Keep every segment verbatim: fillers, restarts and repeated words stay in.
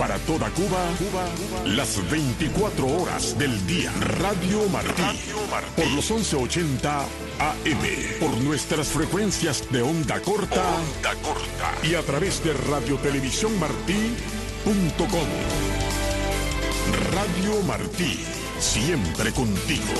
para toda Cuba, Cuba, Cuba, las veinticuatro horas del día. Radio Martí, Radio Martí, por los once ochenta A M, por nuestras frecuencias de onda corta, onda corta, y a través de radiotelevisión martí punto com. Radio Martí, siempre contigo.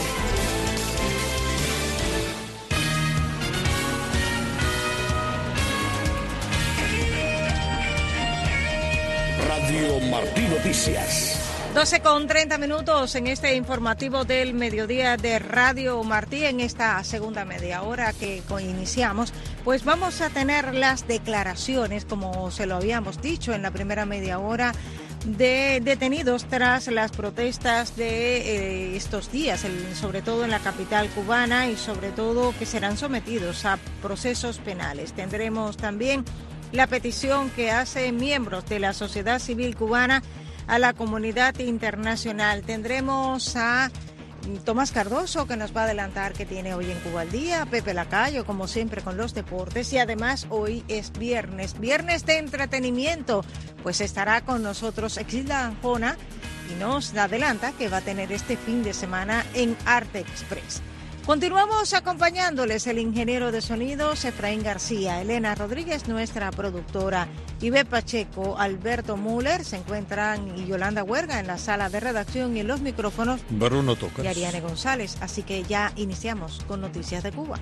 Radio Martí Noticias. doce con treinta minutos en este informativo del mediodía de Radio Martí. En esta segunda media hora que iniciamos, pues vamos a tener las declaraciones, como se lo habíamos dicho en la primera media hora, de detenidos tras las protestas de eh, estos días, el, sobre todo en la capital cubana, y sobre todo que serán sometidos a procesos penales. Tendremos también la petición que hacen miembros de la sociedad civil cubana a la comunidad internacional. Tendremos a Tomás Cardoso, que nos va a adelantar que tiene hoy en Cuba al Día, Pepe Lacayo, como siempre, con los deportes, y además hoy es viernes, viernes de entretenimiento, pues estará con nosotros Exilda Anjona y nos adelanta que va a tener este fin de semana en Arte Express. Continuamos acompañándoles el ingeniero de sonidos Efraín García, Elena Rodríguez, nuestra productora, Ivette Pacheco, Alberto Müller, se encuentran, y Yolanda Huerga en la sala de redacción, y en los micrófonos Bruno Tocas y Ariane González. Así que ya iniciamos con Noticias de Cuba.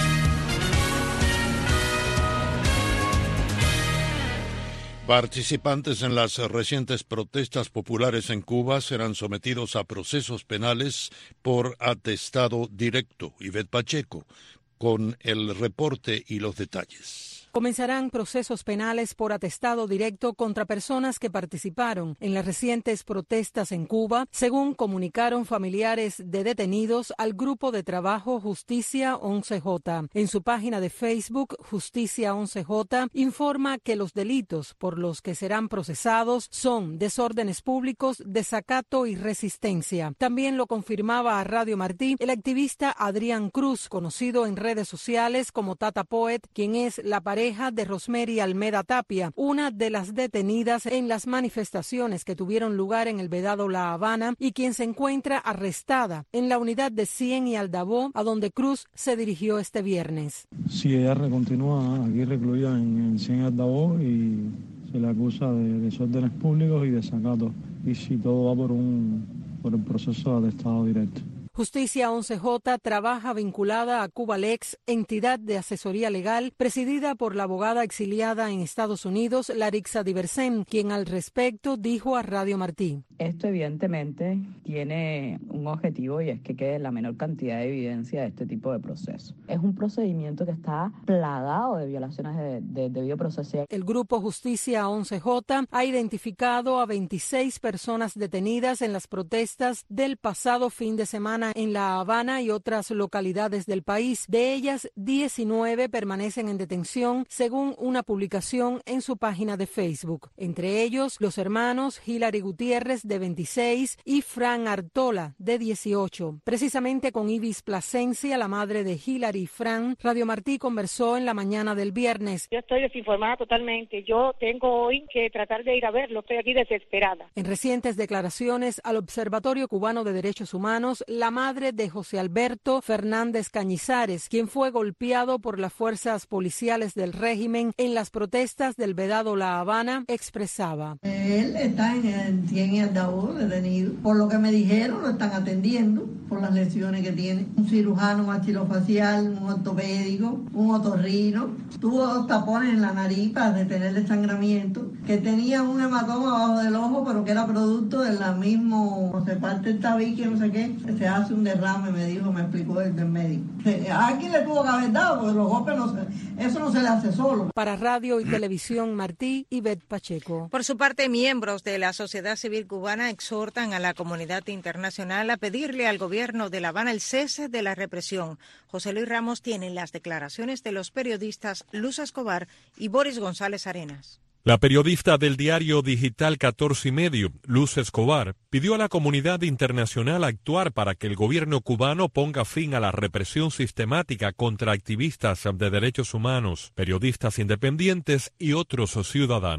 Participantes en las recientes protestas populares en Cuba serán sometidos a procesos penales por atestado directo. Ivette Pacheco, con el reporte y los detalles. Comenzarán procesos penales por atestado directo contra personas que participaron en las recientes protestas en Cuba, según comunicaron familiares de detenidos al grupo de trabajo Justicia once J. En su página de Facebook, Justicia once J informa que los delitos por los que serán procesados son desórdenes públicos, desacato y resistencia. También lo confirmaba a Radio Martí el activista Adrián Cruz, conocido en redes sociales como Tata Poet, quien es la pareja de Rosemary Almeda Tapia, una de las detenidas en las manifestaciones que tuvieron lugar en el Vedado La Habana, y quien se encuentra arrestada en la unidad de Cien y Aldabó, a donde Cruz se dirigió este viernes. Sí, ella continúa aquí recluida en, en Cien y Aldabó y se le acusa de desórdenes públicos y desacato, y si todo va por un por el proceso de atestado directo. Justicia once J trabaja vinculada a Cubalex, entidad de asesoría legal presidida por la abogada exiliada en Estados Unidos, Larixa Diversen, quien al respecto dijo a Radio Martí. Esto evidentemente tiene un objetivo, y es que quede la menor cantidad de evidencia de este tipo de proceso. Es un procedimiento que está plagado de violaciones de, de debido proceso. El grupo Justicia once J ha identificado a veintiséis personas detenidas en las protestas del pasado fin de semana en La Habana y otras localidades del país. De ellas, diecinueve permanecen en detención, según una publicación en su página de Facebook. Entre ellos, los hermanos Hilary Gutiérrez, de veintiséis, y Fran Artola, de dieciocho. Precisamente con Ibis Plasencia, la madre de Hilary y Fran, Radio Martí conversó en la mañana del viernes. Yo estoy desinformada totalmente. Yo tengo hoy que tratar de ir a verlo. Estoy aquí desesperada. En recientes declaraciones al Observatorio Cubano de Derechos Humanos, la madre de José Alberto Fernández Cañizares, quien fue golpeado por las fuerzas policiales del régimen en las protestas del Vedado La Habana, expresaba. Él está en el Cien y Aldabó detenido. Por lo que me dijeron, lo están atendiendo por las lesiones que tiene. Un cirujano maxilofacial, un ortopédico, un otorrino. Tuvo dos tapones en la nariz para detener el sangramiento, que tenía un hematoma abajo del ojo, pero que era producto de la mismo, no se parte el tabique, no sé qué, se hace un derrame, me dijo, me explicó el del médico. A alguien le tuvo que haber dado, porque los golpes no se, eso no se le hace solo. Para Radio y Televisión Martí, Ivette Pacheco. Por su parte, miembros de la sociedad civil cubana exhortan a la comunidad internacional a pedirle al gobierno de La Habana el cese de la represión. José Luis Ramos tiene las declaraciones de los periodistas Luz Escobar y Boris González Arenas. La periodista del diario digital catorce y medio, Luz Escobar, pidió a la comunidad internacional actuar para que el gobierno cubano ponga fin a la represión sistemática contra activistas de derechos humanos, periodistas independientes y otros ciudadanos.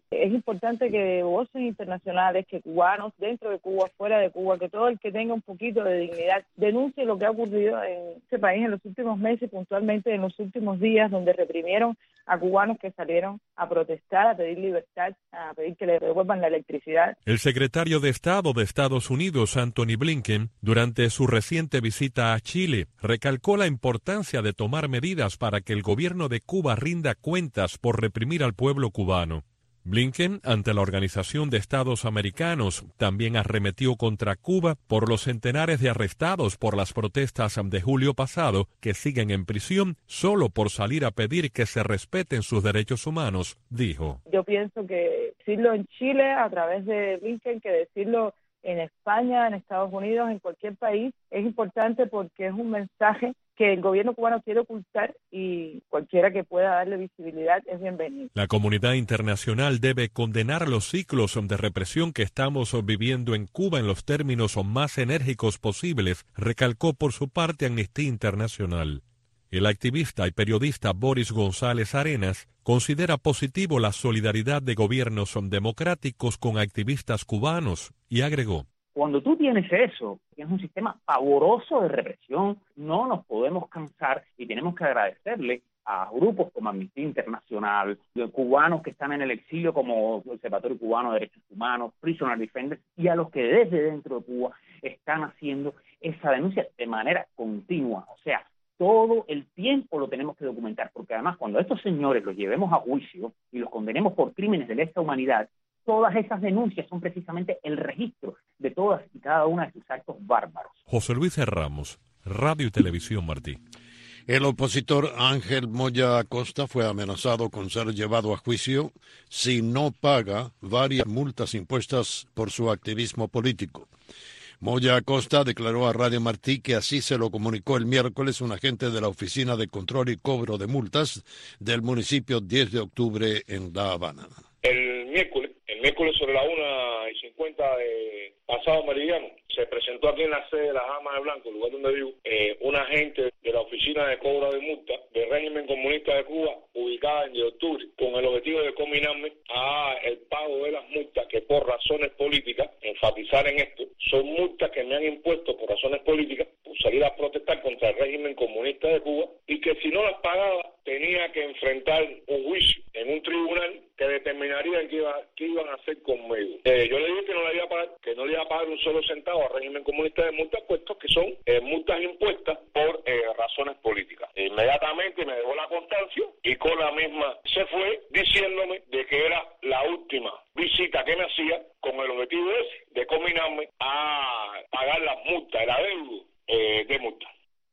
Es importante que voces internacionales, que cubanos dentro de Cuba, fuera de Cuba, que todo el que tenga un poquito de dignidad denuncie lo que ha ocurrido en este país en los últimos meses, puntualmente en los últimos días, donde reprimieron a cubanos que salieron a protestar, a pedir libertad, a pedir que le devuelvan la electricidad. El secretario de Estado de Estados Unidos, Anthony Blinken, durante su reciente visita a Chile, recalcó la importancia de tomar medidas para que el gobierno de Cuba rinda cuentas por reprimir al pueblo cubano. Blinken, ante la Organización de Estados Americanos, también arremetió contra Cuba por los centenares de arrestados por las protestas de julio pasado que siguen en prisión solo por salir a pedir que se respeten sus derechos humanos, dijo. Yo pienso que decirlo en Chile a través de Blinken, que decirlo en España, en Estados Unidos, en cualquier país, es importante porque es un mensaje que el gobierno cubano quiere ocultar y cualquiera que pueda darle visibilidad es bienvenido. La comunidad internacional debe condenar los ciclos de represión que estamos viviendo en Cuba en los términos más enérgicos posibles, recalcó por su parte Amnistía Internacional. El activista y periodista Boris González Arenas considera positivo la solidaridad de gobiernos democráticos con activistas cubanos y agregó: cuando tú tienes eso, tienes un sistema pavoroso de represión, no nos podemos cansar y tenemos que agradecerle a grupos como Amnistía Internacional, los cubanos que están en el exilio como el Observatorio Cubano de Derechos Humanos, Prisoner Defenders, y a los que desde dentro de Cuba están haciendo esa denuncia de manera continua. O sea, todo el tiempo lo tenemos que documentar, porque además cuando a estos señores los llevemos a juicio y los condenemos por crímenes de lesa humanidad, todas esas denuncias son precisamente el registro de todas y cada una de sus actos bárbaros. José Luis Ramos, Radio y Televisión Martí. El opositor Ángel Moya Acosta fue amenazado con ser llevado a juicio si no paga varias multas impuestas por su activismo político. Moya Acosta declaró a Radio Martí que así se lo comunicó el miércoles un agente de la Oficina de Control y Cobro de Multas del municipio diez de octubre en La Habana. El miércoles, el miércoles sobre la una y cincuenta de pasado meridiano, se presentó aquí en la sede de las Damas de Blanco, el lugar donde vivo, eh, un agente de la Oficina de Cobro de Multas del régimen comunista de Cuba, ubicada en diez de octubre, con el objetivo de combinarme a el pago de las multas que por razones políticas, enfatizar en esto, son multas que me han impuesto por razones políticas, por salir a protestar contra el régimen comunista de Cuba, y que si no las pagaba tenía que enfrentar un juicio en un tribunal que determinaría qué, iba, qué iban a hacer conmigo. Eh, yo le dije que no le iba a pagar, que no le iba a pagar un solo centavo al régimen comunista de multas, puestos que son eh, multas impuestas por eh, razones políticas. E inmediatamente me dejó la constancia y con la misma se fue diciéndome de que era la última visita que me hacía con el objetivo ese de combinarme a pagar las multas, el adeudo eh, de multas.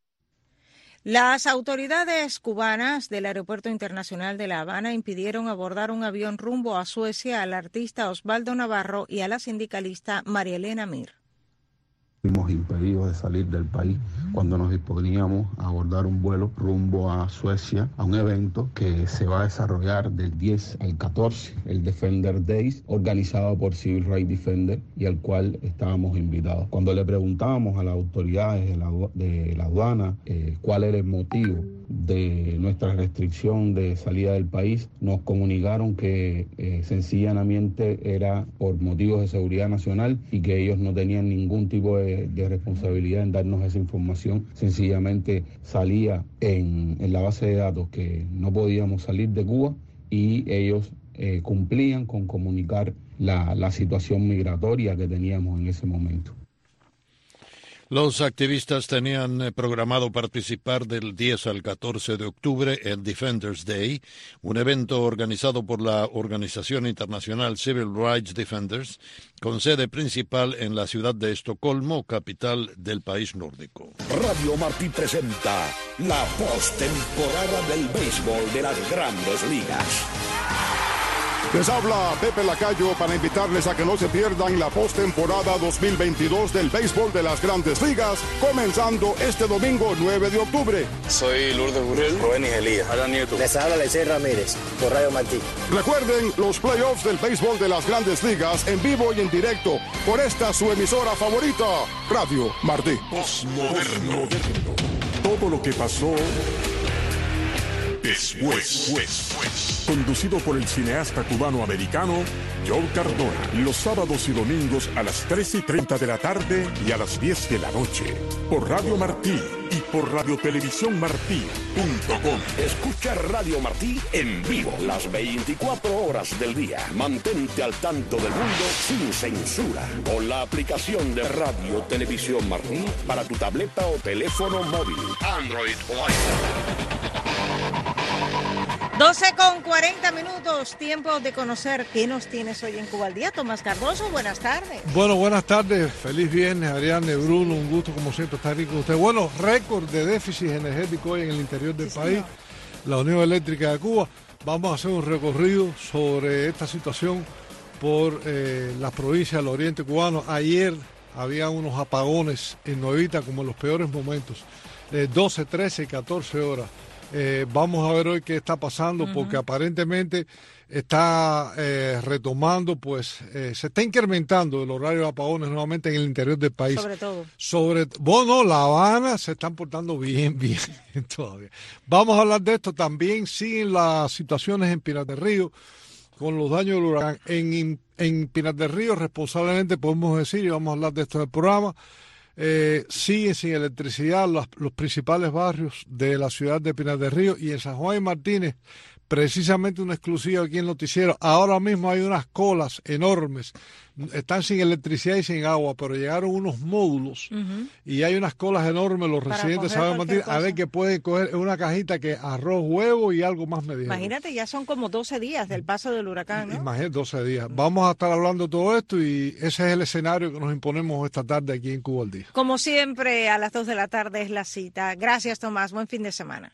Las autoridades cubanas del Aeropuerto Internacional de La Habana impidieron abordar un avión rumbo a Suecia al artista Osvaldo Navarro y a la sindicalista María Elena Mir. Fuimos impedidos de salir del país cuando nos disponíamos a abordar un vuelo rumbo a Suecia a un evento que se va a desarrollar del diez al catorce, el Defender Days, organizado por Civil Rights Defender y al cual estábamos invitados. Cuando le preguntábamos a las autoridades de la, de la aduana eh, cuál era el motivo de nuestra restricción de salida del país, nos comunicaron que eh, sencillamente era por motivos de seguridad nacional y que ellos no tenían ningún tipo de de responsabilidad en darnos esa información. Sencillamente salía en, en la base de datos que no podíamos salir de Cuba y ellos eh, cumplían con comunicar la, la situación migratoria que teníamos en ese momento. Los activistas tenían programado participar del diez al catorce de octubre en Defenders Day, un evento organizado por la Organización Internacional Civil Rights Defenders, con sede principal en la ciudad de Estocolmo, capital del país nórdico. Radio Martí presenta la postemporada del béisbol de las Grandes Ligas. Les habla Pepe Lacayo para invitarles a que no se pierdan la postemporada dos mil veintidós del béisbol de las Grandes Ligas, comenzando este domingo nueve de octubre. Soy Lourdes Burrell, Rubén Elías, Alan Nieto. Les habla Lecey Ramírez, por Radio Martí. Recuerden los playoffs del béisbol de las Grandes Ligas en vivo y en directo por esta su emisora favorita, Radio Martí. Postmoderno. Todo lo que pasó Después. Conducido por el cineasta cubano-americano Joe Cardona. Los sábados y domingos a las tres y treinta de la tarde y a las diez de la noche. Por Radio Martí y por radiotelevisión martí punto com. Escucha Radio Martí en vivo las veinticuatro horas del día. Mantente al tanto del mundo sin censura con la aplicación de Radio Televisión Martí para tu tableta o teléfono móvil. Android o iPhone. doce con cuarenta minutos, tiempo de conocer qué nos tienes hoy en Cuba al Día. Tomás Cardoso, buenas tardes. Bueno, buenas tardes, feliz viernes, Ariane, Bruno, un gusto como siempre estar aquí con usted. Bueno, récord de déficit energético hoy en el interior del sí, país, señor. La Unión Eléctrica de Cuba. Vamos a hacer un recorrido sobre esta situación por eh, las provincias del oriente cubano. Ayer había unos apagones en Nuevita como en los peores momentos, de doce, trece, catorce horas. Eh, vamos a ver hoy qué está pasando, uh-huh. porque aparentemente está eh, retomando, pues eh, se está incrementando el horario de apagones nuevamente en el interior del país. Sobre todo. Sobre, bueno, La Habana se están portando bien, bien todavía. Vamos a hablar de esto. También siguen las situaciones en Pinar del Río con los daños del huracán. En, en Pinar del Río, responsablemente podemos decir, y vamos a hablar de esto en el programa, Eh, siguen sin electricidad los, los principales barrios de la ciudad de Pinar del Río, y en San Juan y Martínez, precisamente una exclusiva aquí en Noticiero, ahora mismo hay unas colas enormes, están sin electricidad y sin agua, pero llegaron unos módulos uh-huh. y hay unas colas enormes, los para residentes de San Juan y Martínez, a ver que pueden coger una cajita que arroz, huevo y algo más me dijeron. Imagínate, ya son como doce días del paso del huracán, ¿no? Imagínate, doce días. Vamos a estar hablando de todo esto y ese es el escenario que nos imponemos esta tarde aquí en Cuba al Día. Como siempre, a las dos de la tarde es la cita. Gracias, Tomás. Buen fin de semana.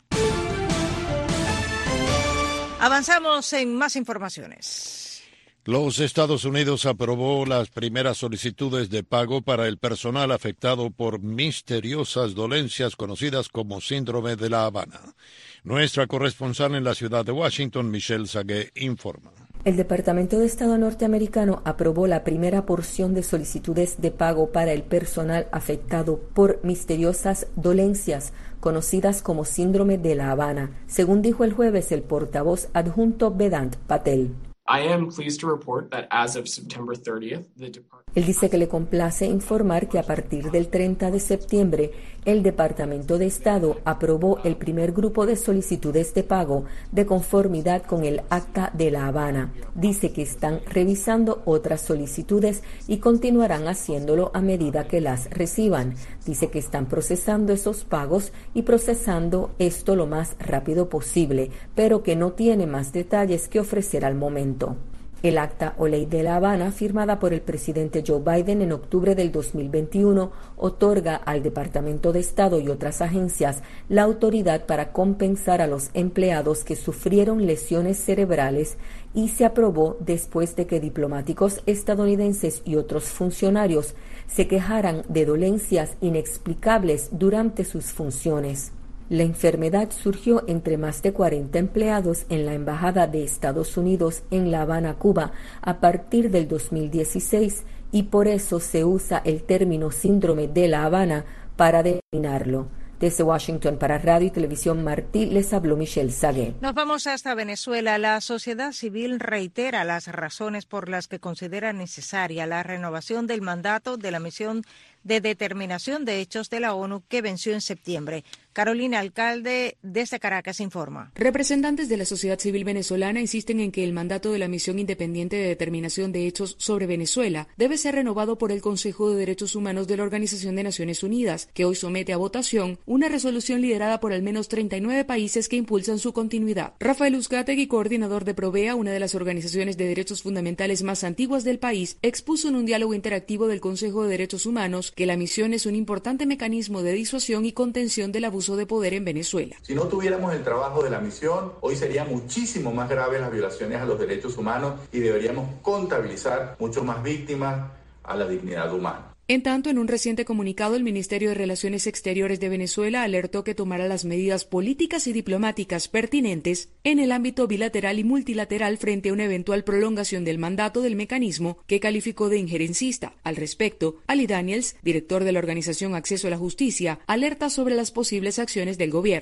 Avanzamos en más informaciones. Los Estados Unidos aprobó las primeras solicitudes de pago para el personal afectado por misteriosas dolencias conocidas como síndrome de La Habana. Nuestra corresponsal en la ciudad de Washington, Michelle Sagué, informa. El Departamento de Estado norteamericano aprobó la primera porción de solicitudes de pago para el personal afectado por misteriosas dolencias conocidas como síndrome de La Habana, según dijo el jueves el portavoz adjunto Vedant Patel. I am pleased to report that as of September thirtieth, the Department Él dice que le complace informar que a partir del treinta de septiembre, el Departamento de Estado aprobó el primer grupo de solicitudes de pago de conformidad con el Acta de La Habana. Dice que están revisando otras solicitudes y continuarán haciéndolo a medida que las reciban. Dice que están procesando esos pagos y procesando esto lo más rápido posible, pero que no tiene más detalles que ofrecer al momento. El Acta o Ley de La Habana, firmada por el presidente Joe Biden en octubre del dos mil veintiuno, otorga al Departamento de Estado y otras agencias la autoridad para compensar a los empleados que sufrieron lesiones cerebrales y se aprobó después de que diplomáticos estadounidenses y otros funcionarios se quejaran de dolencias inexplicables durante sus funciones. La enfermedad surgió entre más de cuarenta empleados en la Embajada de Estados Unidos en La Habana, Cuba, a partir del dos mil dieciséis, y por eso se usa el término síndrome de La Habana para denominarlo. Desde Washington para Radio y Televisión Martí les habló Michelle Sagué. Nos vamos hasta Venezuela. La sociedad civil reitera las razones por las que considera necesaria la renovación del mandato de la misión de determinación de hechos de la ONU que venció en septiembre. Carolina Alcalde, desde Caracas, informa. Representantes de la sociedad civil venezolana insisten en que el mandato de la Misión Independiente de Determinación de Hechos sobre Venezuela debe ser renovado por el Consejo de Derechos Humanos de la Organización de Naciones Unidas, que hoy somete a votación una resolución liderada por al menos treinta y nueve países que impulsan su continuidad. Rafael Uzcategui, coordinador de Provea, una de las organizaciones de derechos fundamentales más antiguas del país, expuso en un diálogo interactivo del Consejo de Derechos Humanos que la misión es un importante mecanismo de disuasión y contención del abuso de poder en Venezuela. Si no tuviéramos el trabajo de la misión, hoy serían muchísimo más graves las violaciones a los derechos humanos y deberíamos contabilizar mucho más víctimas a la dignidad humana. En tanto, en un reciente comunicado, el Ministerio de Relaciones Exteriores de Venezuela alertó que tomará las medidas políticas y diplomáticas pertinentes en el ámbito bilateral y multilateral frente a una eventual prolongación del mandato del mecanismo que calificó de injerencista. Al respecto, Ali Daniels, director de la organización Acceso a la Justicia, alerta sobre las posibles acciones del gobierno.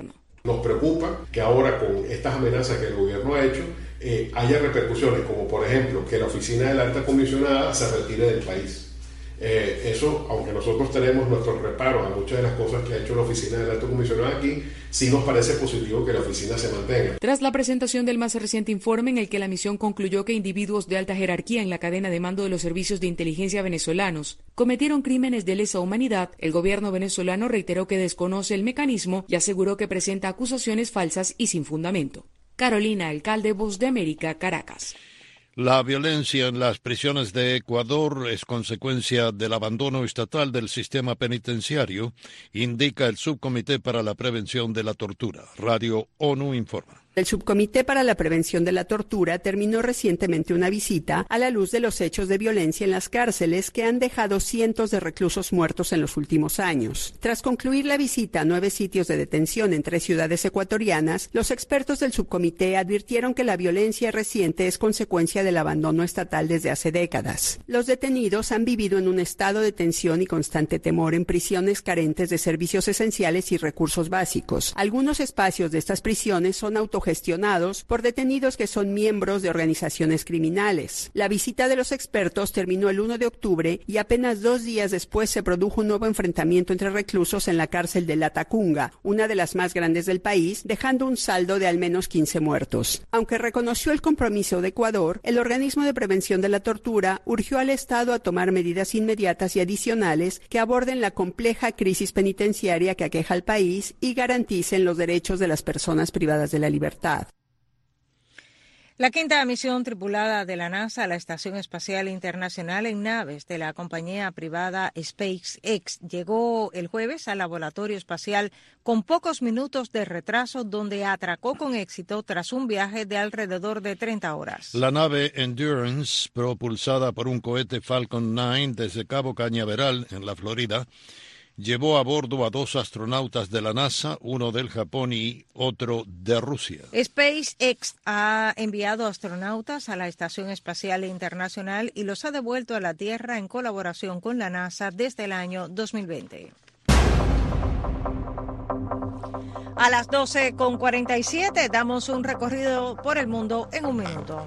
Nos preocupa que ahora con estas amenazas que el gobierno ha hecho, eh, haya repercusiones, como por ejemplo que la oficina de la alta comisionada se retire del país. Eh, eso, aunque nosotros tenemos nuestros reparos a muchas de las cosas que ha hecho la oficina del alto comisionado aquí, sí nos parece positivo que la oficina se mantenga. Tras la presentación del más reciente informe en el que la misión concluyó que individuos de alta jerarquía en la cadena de mando de los servicios de inteligencia venezolanos cometieron crímenes de lesa humanidad, el gobierno venezolano reiteró que desconoce el mecanismo y aseguró que presenta acusaciones falsas y sin fundamento. Carolina Alcalde, Voz de América, Caracas. La violencia en las prisiones de Ecuador es consecuencia del abandono estatal del sistema penitenciario, indica el Subcomité para la Prevención de la Tortura. Radio ONU informa. El Subcomité para la Prevención de la Tortura terminó recientemente una visita a la luz de los hechos de violencia en las cárceles que han dejado cientos de reclusos muertos en los últimos años. Tras concluir la visita a nueve sitios de detención en tres ciudades ecuatorianas, los expertos del subcomité advirtieron que la violencia reciente es consecuencia del abandono estatal desde hace décadas. Los detenidos han vivido en un estado de tensión y constante temor en prisiones carentes de servicios esenciales y recursos básicos. Algunos espacios de estas prisiones son autogestionados gestionados por detenidos que son miembros de organizaciones criminales. La visita de los expertos terminó el primero de octubre y apenas dos días después se produjo un nuevo enfrentamiento entre reclusos en la cárcel de La Tacunga, una de las más grandes del país, dejando un saldo de al menos quince muertos. Aunque reconoció el compromiso de Ecuador, el organismo de prevención de la tortura urgió al Estado a tomar medidas inmediatas y adicionales que aborden la compleja crisis penitenciaria que aqueja al país y garanticen los derechos de las personas privadas de la libertad. La quinta misión tripulada de la NASA a la Estación Espacial Internacional en naves de la compañía privada SpaceX llegó el jueves al laboratorio espacial con pocos minutos de retraso, donde atracó con éxito tras un viaje de alrededor de treinta horas. La nave Endurance, propulsada por un cohete Falcon nueve desde Cabo Cañaveral, en la Florida, llevó a bordo a dos astronautas de la NASA, uno del Japón y otro de Rusia. SpaceX ha enviado astronautas a la Estación Espacial Internacional y los ha devuelto a la Tierra en colaboración con la NASA desde el año dos mil veinte. A las doce con cuarenta y siete damos un recorrido por el mundo en un minuto.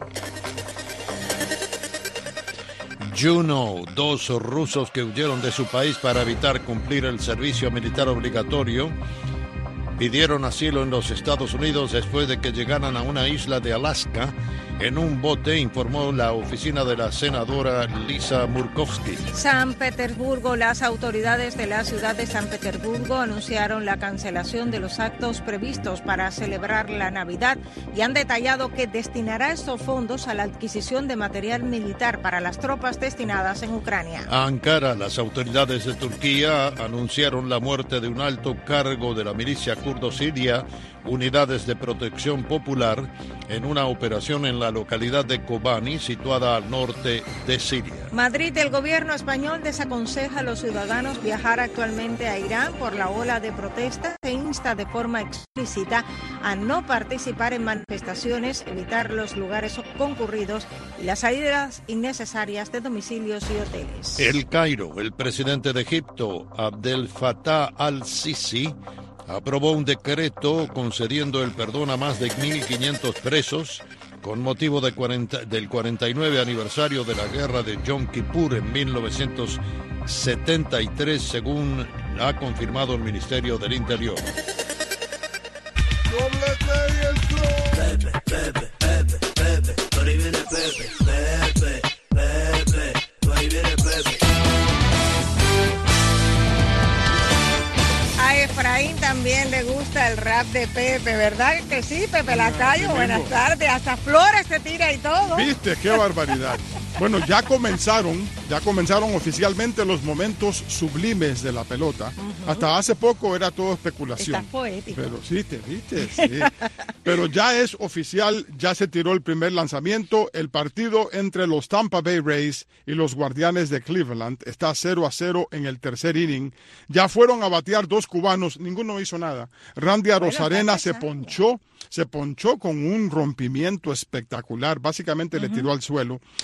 Juno, dos rusos que huyeron de su país para evitar cumplir el servicio militar obligatorio, pidieron asilo en los Estados Unidos después de que llegaran a una isla de Alaska en un bote, informó la oficina de la senadora Lisa Murkowski. San Petersburgo. Las autoridades de la ciudad de San Petersburgo anunciaron la cancelación de los actos previstos para celebrar la Navidad y han detallado que destinará estos fondos a la adquisición de material militar para las tropas destinadas en Ucrania. A Ankara, las autoridades de Turquía anunciaron la muerte de un alto cargo de la milicia kurdo siria, Unidades de Protección Popular, en una operación en la localidad de Kobani, situada al norte de Siria. Madrid. El gobierno español desaconseja a los ciudadanos viajar actualmente a Irán por la ola de protestas e insta de forma explícita a no participar en manifestaciones, evitar los lugares concurridos y las salidas innecesarias de domicilios y hoteles. El Cairo. El presidente de Egipto, Abdel Fattah al-Sisi, aprobó un decreto concediendo el perdón a más de mil quinientos presos con motivo de cuarenta, del cuarenta y nueve aniversario de la guerra de Yom Kippur en mil novecientos setenta y tres, según ha confirmado el Ministerio del Interior. Pepe, Pepe, Pepe, Pepe, por ahí viene Pepe, Pepe, Pepe, por ahí viene Pepe. A Efraín también le gusta el rap de Pepe, ¿verdad que sí, Pepe Lacayo? Buenas tardes, hasta flores se tira y todo. ¿Viste? ¡Qué barbaridad! Bueno, ya comenzaron, ya comenzaron oficialmente los momentos sublimes de la pelota. Uh-huh. Hasta hace poco era todo especulación. Estás poético. Pero sí, te viste, sí. Pero ya es oficial, ya se tiró el primer lanzamiento. El partido entre los Tampa Bay Rays y los Guardianes de Cleveland está cero a cero en el tercer inning. Ya fueron a batear dos cubanos, ninguno hizo nada. Randy Arozarena se ponchó, se ponchó con un rompimiento espectacular, básicamente uh-huh. le tiró al suelo. Y ya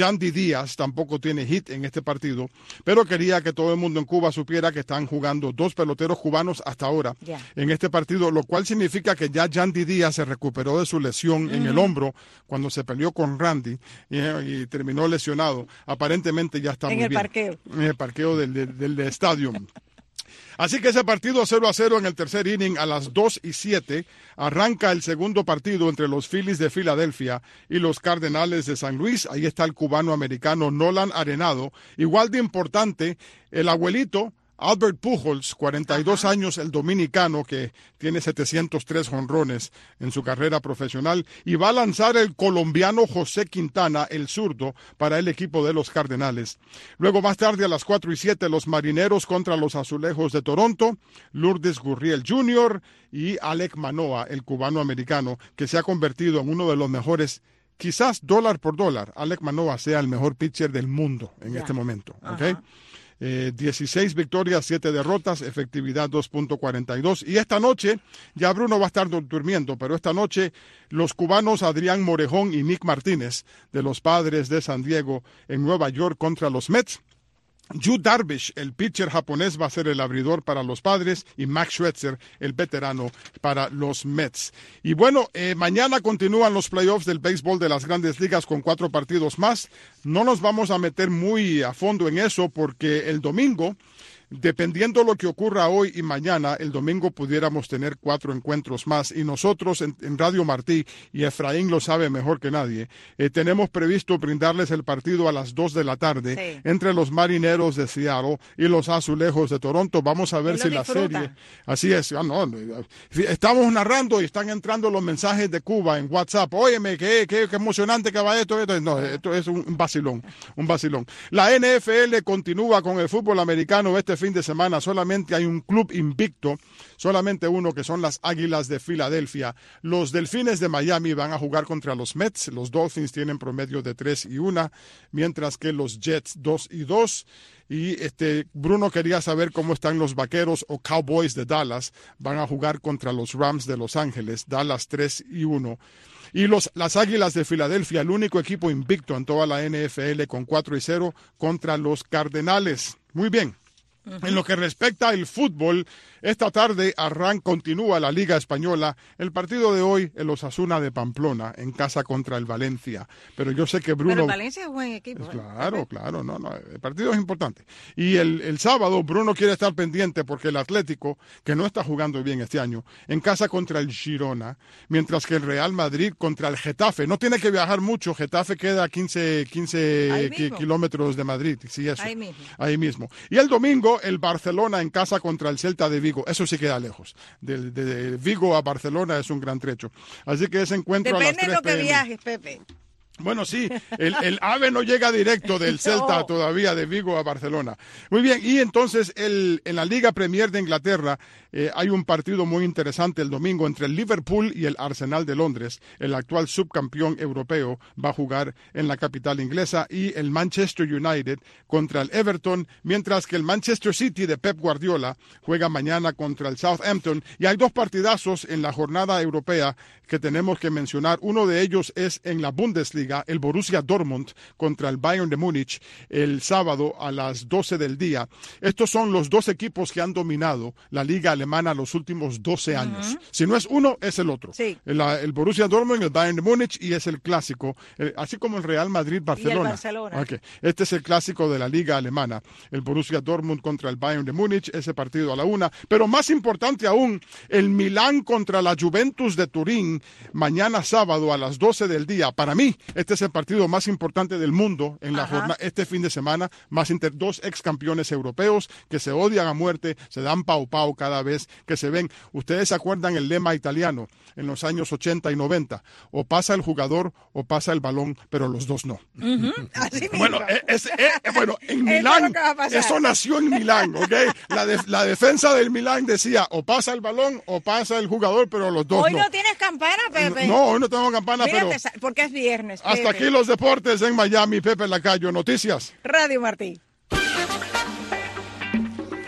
Yandy Díaz tampoco tiene hit en este partido, pero quería que todo el mundo en Cuba supiera que están jugando dos peloteros cubanos hasta ahora yeah. en este partido, lo cual significa que ya Yandy Díaz se recuperó de su lesión mm. en el hombro cuando se peleó con Randy y, y terminó lesionado. Aparentemente ya está en muy el bien. Parqueo. En el parqueo del, del, del, del estadio. Así que ese partido cero a cero en el tercer inning a las dos y siete arranca el segundo partido entre los Phillies de Filadelfia y los Cardenales de San Luis. Ahí está el cubano-americano Nolan Arenado. Igual de importante, el abuelito Albert Pujols, cuarenta y dos Ajá. años, el dominicano que tiene setecientos tres jonrones en su carrera profesional, y va a lanzar el colombiano José Quintana, el zurdo, para el equipo de los Cardenales. Luego más tarde a las cuatro y siete los Marineros contra los Azulejos de Toronto, Lourdes Gurriel junior y Alek Manoah, el cubano-americano, que se ha convertido en uno de los mejores, quizás dólar por dólar, Alek Manoah sea el mejor pitcher del mundo en ya. este momento. ¿Okay? Eh, dieciséis victorias, siete derrotas, efectividad dos punto cuarenta y dos. Y esta noche, ya Bruno va a estar durmiendo, pero esta noche los cubanos Adrián Morejón y Nick Martínez de los Padres de San Diego en Nueva York contra los Mets. Yu Darvish, el pitcher japonés, va a ser el abridor para los Padres, y Max Scherzer, el veterano, para los Mets. Y bueno, eh, mañana continúan los playoffs del béisbol de las Grandes Ligas con cuatro partidos más. No nos vamos a meter muy a fondo en eso porque el domingo, dependiendo lo que ocurra hoy y mañana, el domingo pudiéramos tener cuatro encuentros más. Y nosotros en, en Radio Martí, y Efraín lo sabe mejor que nadie, eh, tenemos previsto brindarles el partido a las dos de la tarde sí. entre los Marineros de Seattle y los Azulejos de Toronto. Vamos a ver si la serie... Así es. Ah, no, estamos narrando y están entrando los mensajes de Cuba en WhatsApp. Óyeme, qué, qué, qué emocionante que va esto, esto. No, esto es un vacilón, un vacilón. La N F L continúa con el fútbol americano este fin de semana. Solamente hay un club invicto, solamente uno, que son las Águilas de Filadelfia. Los Delfines de Miami van a jugar contra los Mets. Los Dolphins tienen promedio de tres y una, mientras que los Jets dos y dos. Y este Bruno quería saber cómo están los Vaqueros o Cowboys de Dallas. Van a jugar contra los Rams de Los Ángeles. Dallas tres y uno. Y los, las Águilas de Filadelfia, el único equipo invicto en toda la N F L, con cuatro y cero contra los Cardenales. Muy bien. Uh-huh. En lo que respecta al fútbol, esta tarde arranca, continúa la Liga Española. El partido de hoy, el Osasuna de Pamplona, en casa contra el Valencia. Pero yo sé que Bruno... Pero el Valencia es buen equipo. Pues claro, claro, no, no, el partido es importante. Y el, el sábado, Bruno quiere estar pendiente porque el Atlético, que no está jugando bien este año, en casa contra el Girona, mientras que el Real Madrid contra el Getafe. No tiene que viajar mucho, Getafe queda a quince, quince ki- kilómetros de Madrid. Sí, eso. Ahí mismo. Ahí mismo. Y el domingo, el Barcelona en casa contra el Celta de Vigo. Eso sí queda lejos. De, de, de Vigo a Barcelona es un gran trecho. Así que ese encuentro Depende a las tres de lo que p m. viajes, Pepe. Bueno, sí, el, el AVE no llega directo del Celta no. todavía, de Vigo a Barcelona. Muy bien, y entonces el, en la Liga Premier de Inglaterra eh, hay un partido muy interesante el domingo entre el Liverpool y el Arsenal de Londres. El actual subcampeón europeo va a jugar en la capital inglesa, y el Manchester United contra el Everton, mientras que el Manchester City de Pep Guardiola juega mañana contra el Southampton. Y hay dos partidazos en la jornada europea que tenemos que mencionar. Uno de ellos es en la Bundesliga, el Borussia Dortmund contra el Bayern de Múnich el sábado a las doce del día. Estos son los dos equipos que han dominado la liga alemana los últimos doce años. Uh-huh. Si no es uno, es el otro. Sí. El, el Borussia Dortmund, el Bayern de Múnich, y es el clásico, el, así como el Real Madrid-Barcelona. Y el Barcelona. Okay. Este es el clásico de la liga alemana. El Borussia Dortmund contra el Bayern de Múnich, ese partido a la una. Pero más importante aún, el Milán contra la Juventus de Turín, mañana sábado a las doce del día. Para mí, este es el partido más importante del mundo en la jornada, este fin de semana, más inter dos ex campeones europeos que se odian a muerte, se dan pau pau cada vez que se ven. Ustedes se acuerdan el lema italiano en los años ochenta y noventa, o pasa el jugador o pasa el balón, pero los dos no. Uh-huh. Así bueno, es, es, es, bueno, en Milán, eso nació en Milán, ¿ok? La, de, la defensa del Milán decía, o pasa el balón o pasa el jugador, pero los dos hoy no. Hoy no tienes campana, Pepe. No, hoy no tengo campana, Mírate, pero... porque es viernes, Pepe. Hasta aquí los deportes en Miami. Pepe Lacayo, Noticias Radio Martí.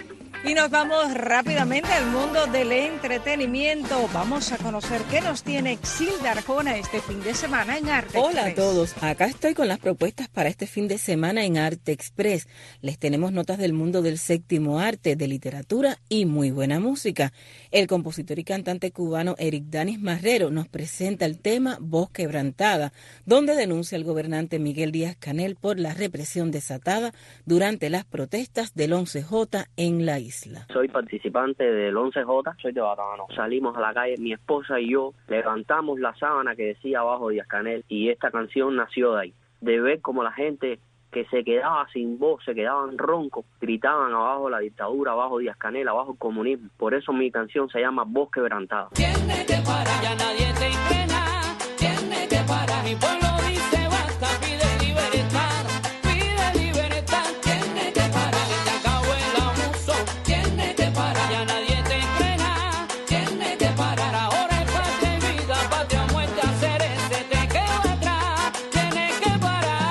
Y nos vamos rápidamente al mundo del entretenimiento. Vamos a conocer qué nos tiene Exilda Arjona este fin de semana en Arte Express. Hola a todos, acá estoy con las propuestas para este fin de semana en Arte Express. Les tenemos notas del mundo del séptimo arte, de literatura y muy buena música. El compositor y cantante cubano Eric Danis Marrero nos presenta el tema Voz Quebrantada, donde denuncia al gobernante Miguel Díaz-Canel por la represión desatada durante las protestas del once jota en la isla. Soy participante del once jota, soy de Batabano. Salimos a la calle, mi esposa y yo, levantamos la sábana que decía abajo Díaz-Canel y esta canción nació de ahí, de ver como la gente que se quedaba sin voz, se quedaban roncos, gritaban abajo la dictadura, abajo Díaz-Canel, abajo el comunismo. Por eso mi canción se llama Voz Quebrantada. Tiene que parar, ya nadie te frena, tiene que parar, mi pueblo dice basta, pide libertad, pide libertad, tiene que parar, se acabó el abuso, tiene que parar, ya nadie te frena, tiene que parar, ahora es patria y vida, patria muerte, hacer ese te quedó atrás, tiene que parar.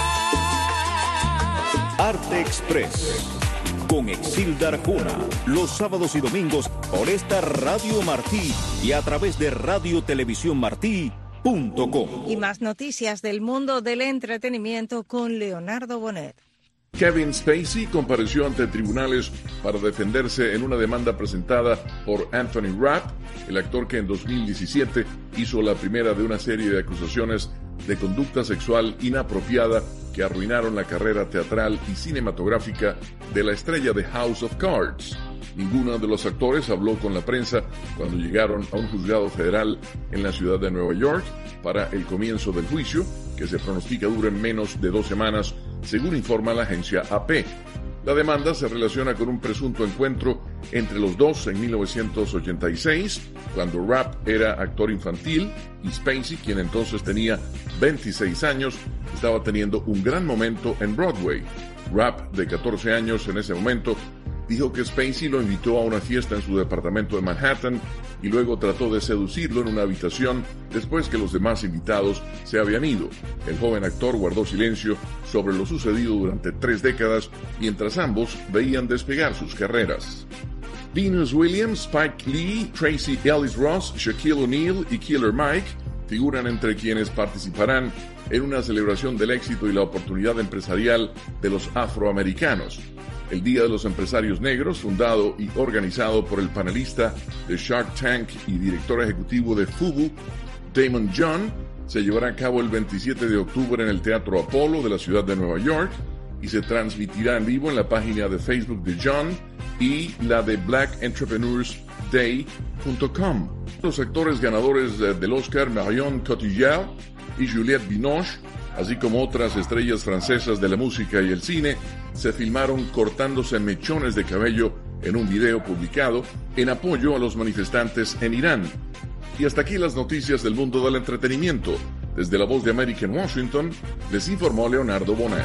Arte Express con Exilda Arjona, los sábados y domingos por esta Radio Martí y a través de radio televisión martí punto com. Y más noticias del mundo del entretenimiento con Leonardo Bonet. Kevin Spacey compareció ante tribunales para defenderse en una demanda presentada por Anthony Rapp, el actor que en dos mil diecisiete hizo la primera de una serie de acusaciones de conducta sexual inapropiada que arruinaron la carrera teatral y cinematográfica de la estrella de House of Cards. Ninguno de los actores habló con la prensa cuando llegaron a un juzgado federal en la ciudad de Nueva York para el comienzo del juicio, que se pronostica dure menos de dos semanas, según informa la agencia A P. La demanda se relaciona con un presunto encuentro entre los dos en mil novecientos ochenta y seis, cuando Rapp era actor infantil y Spacey, quien entonces tenía veintiséis años, estaba teniendo un gran momento en Broadway. Rapp, de catorce años en ese momento, dijo que Spacey lo invitó a una fiesta en su departamento de Manhattan y luego trató de seducirlo en una habitación después que los demás invitados se habían ido. El joven actor guardó silencio sobre lo sucedido durante tres décadas mientras ambos veían despegar sus carreras. Venus Williams, Spike Lee, Tracy Ellis Ross, Shaquille O'Neal y Killer Mike figuran entre quienes participarán en una celebración del éxito y la oportunidad empresarial de los afroamericanos. El Día de los Empresarios Negros, fundado y organizado por el panelista de Shark Tank y director ejecutivo de Fubu, Damon John, se llevará a cabo el veintisiete de octubre en el Teatro Apolo de la ciudad de Nueva York y se transmitirá en vivo en la página de Facebook de John y la de black entrepreneurs day punto com. Los actores ganadores del Oscar, Marion Cotillard y Juliette Binoche, así como otras estrellas francesas de la música y el cine, se filmaron cortándose mechones de cabello en un video publicado en apoyo a los manifestantes en Irán. Y hasta aquí las noticias del mundo del entretenimiento. Desde la Voz de América en Washington, les informó Leonardo Bonet.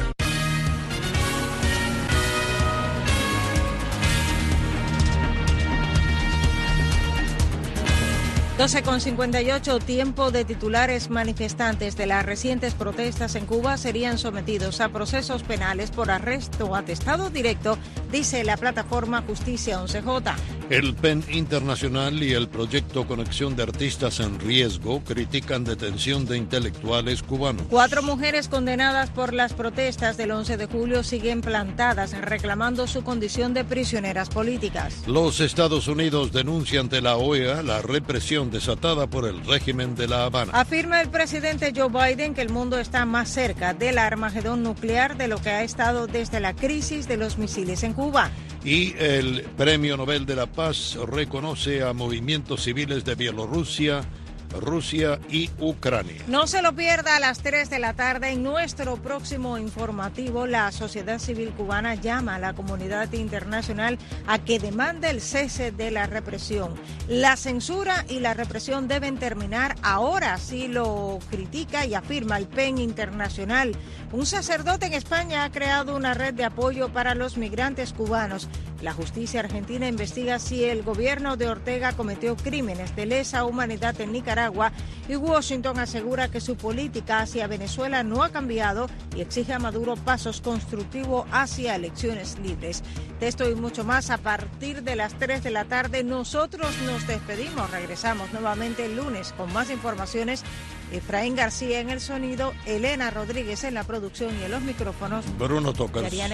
doce con cincuenta y ocho, tiempo de titulares. Manifestantes de las recientes protestas en Cuba serían sometidos a procesos penales por arresto o atestado directo, dice la plataforma Justicia once jota. El P E N Internacional y el proyecto Conexión de Artistas en Riesgo critican detención de intelectuales cubanos. Cuatro mujeres condenadas por las protestas del once de julio siguen plantadas reclamando su condición de prisioneras políticas. Los Estados Unidos denuncian ante la O E A la represión desatada por el régimen de La Habana. Afirma el presidente Joe Biden que el mundo está más cerca del armagedón nuclear de lo que ha estado desde la crisis de los misiles en Cuba. Y el Premio Nobel de la Paz reconoce a movimientos civiles de Bielorrusia, Rusia y Ucrania. No se lo pierda a las tres de la tarde en nuestro próximo informativo. La sociedad civil cubana llama a la comunidad internacional a que demande el cese de la represión. La censura y la represión deben terminar ahora, así lo critica y afirma el P E N Internacional. Un sacerdote en España ha creado una red de apoyo para los migrantes cubanos La justicia argentina investiga si el gobierno de Ortega cometió crímenes de lesa humanidad en Nicaragua y Washington asegura que su política hacia Venezuela no ha cambiado y exige a Maduro pasos constructivos hacia elecciones libres. De esto y mucho más a partir de las tres de la tarde. Nosotros nos despedimos. Regresamos nuevamente el lunes con más informaciones. Efraín García en el sonido, Elena Rodríguez en la producción y en los micrófonos. Bruno Tocars.